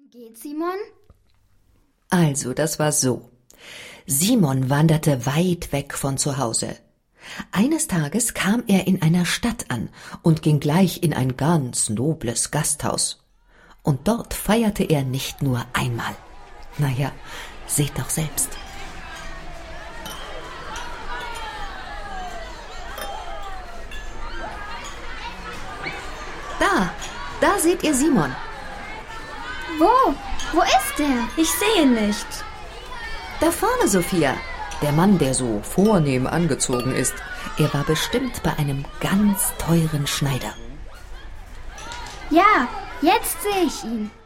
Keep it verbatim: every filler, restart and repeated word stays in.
Geht's, Simon? Also, das war so. Simon wanderte weit weg von zu Hause. Eines Tages kam er in einer Stadt an und ging gleich in ein ganz nobles Gasthaus. Und dort feierte er nicht nur einmal. Naja, seht doch selbst. Da, da seht ihr Simon. Wo? Wo ist der? Ich sehe ihn nicht. Da vorne, Sophia. Der Mann, der so vornehm angezogen ist. Er war bestimmt bei einem ganz teuren Schneider. Ja, jetzt sehe ich ihn.